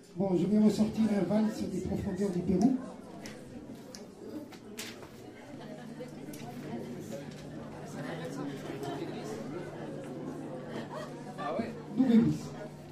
Bon, je vais ressortir un valse des profondeurs du Pérou. Nubes.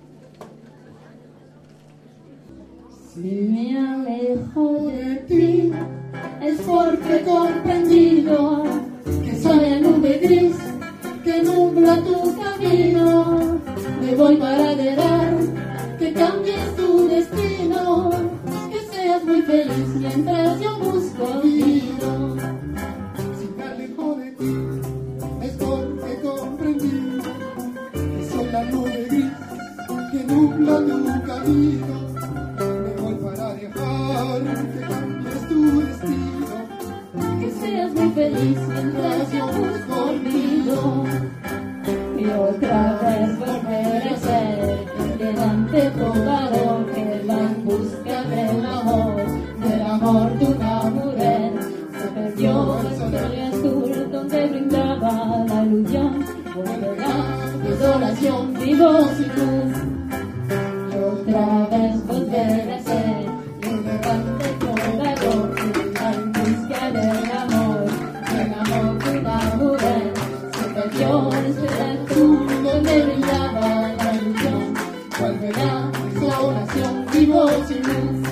Si me alejo de ti es porque he comprendido que soy la nube gris que nubla tu camino. Me voy para alegrar que cambies tu destino, que seas muy feliz mientras yo busco olvido. Si me alejo de ti es porque he comprendido que soy la nube gris que nubla tu camino. Me voy para dejar que cambies tu destino, Que seas muy feliz mientras yo busco olvido. Y otra vez volveré a ser el elegante trovador que va en busca del amor de una mujer. Se perdió el sol azul donde brindaba la ilusión. Volverá desolación, vivo sin luz. Y otra vez volveré a ser el elegante trovador que va en busca del amor de una mujer. Se perdió el sol azul donde brillaba la ilusión. Volverá desolación, vivo sin luz.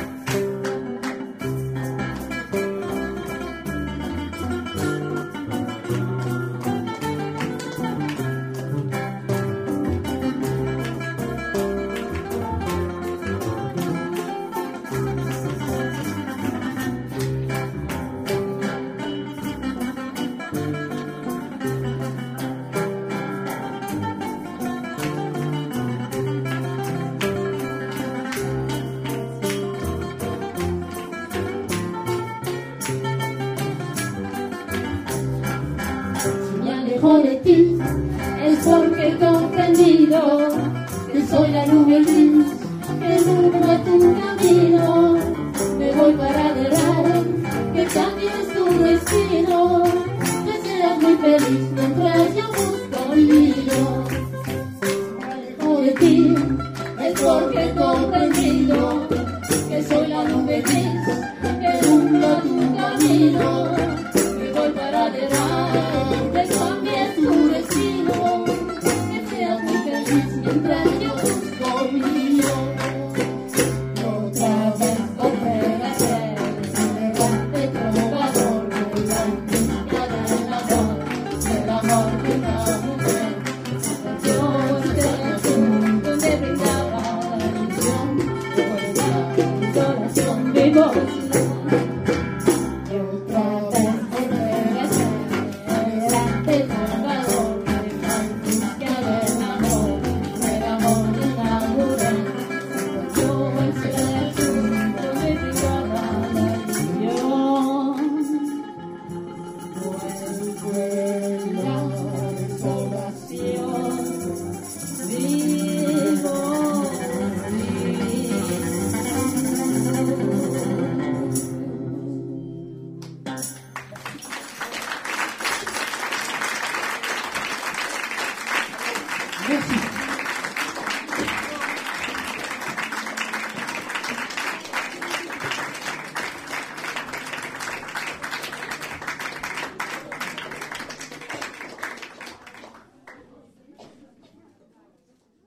De ti es porque he comprendido que soy la nube gris que nubla tu camino. Me voy para alegrar que cambies tu destino, que seas muy feliz mientras yo busco olvido. Me alejo de ti es porque he comprendido que soy la nube gris que nubla tu camino. Me voy para alegrar que cambies tu destino, que seas muy feliz mientras yo busco olvido. Y otra vez volver a ser el elegante trovador que va en busca del amor de una mujer. Se perdió el cielo azul donde brindaba la ilusión. Volverá desolación, vivo.